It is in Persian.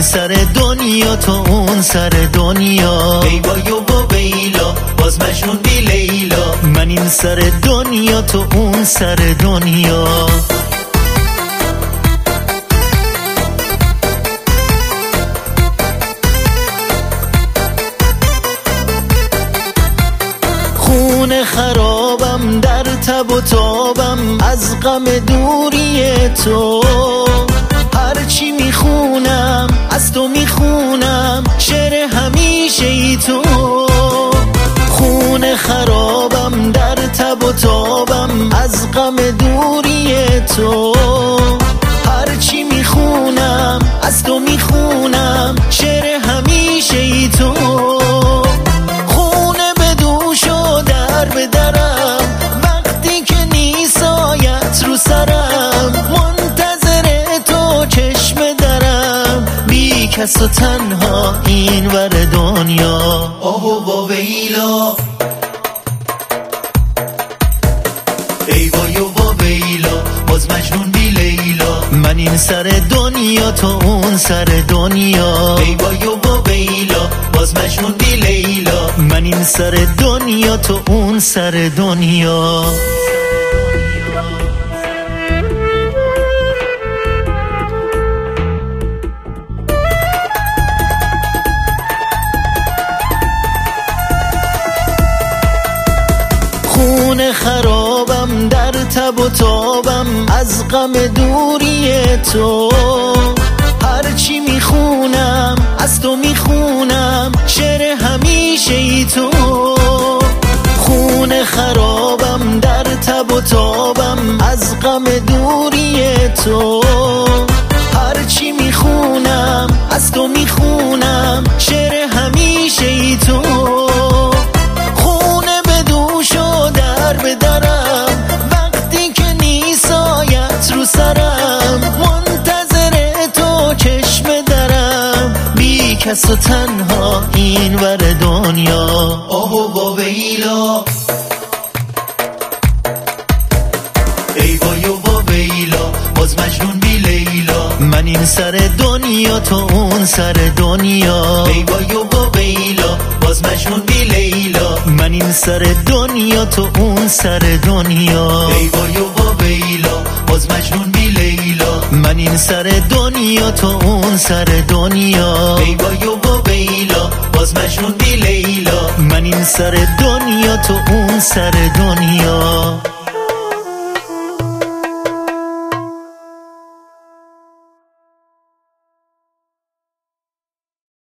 سر دنیا تو اون سر دنیا. ای وای و ویلا باز مجنون بی لیلا. من این سر دنیا تو اون سر دنیا. خونه خرابم در تب و تابم از غم دوری تو. هرچی میخونم از تو میخونم شعر همیشه ای تو. خونه خرابم در تب و تابم از غم دوری تو. هرچی میخونم از تو میخونم شعر همیشه ای تو. خونه به دوش و در به درم وقتی که نیست آیت رو سرم. منتظر تو چشم درم بی کس و تنها این ور دنیا. آه و ویلا ای وای و ویلا باز مجنون بی لیلا. من این سر دنیا تو اون سر دنیا. ای وای و ویلا باز مجنون بی لیلا. من این سر دنیا تو اون سر دنیا. خونه خرابم در تب و تابم از غم دوری تو. هرچی میخونم از تو میخونم شعر همیشه ای تو. خونه خرابم در تب و تابم از غم دوری تو. هرچی میخونم از تو میخونم شعر همیشه ای تو. خونه به دوش و در به درم وقتی که نیست آیت رو سرم. منتظر تو چشم درم بی کس و تنها این ور دنیا. آه و ویلا ای وای و ویلا باز مجنون بی لیلا. من این سر دنیا تو اون سر دنیا. ای وای و ویلا باز مجنون بی لیلا. من این سر دنیا تو اون سر دنیا. ای وای و ویلا باز مجنون بی لیلا. من این سر دنیا تو اون سر دنیا. ای وای و ویلا باز مجنون بی لیلا. من این سر دنیا تو اون سر دنیا.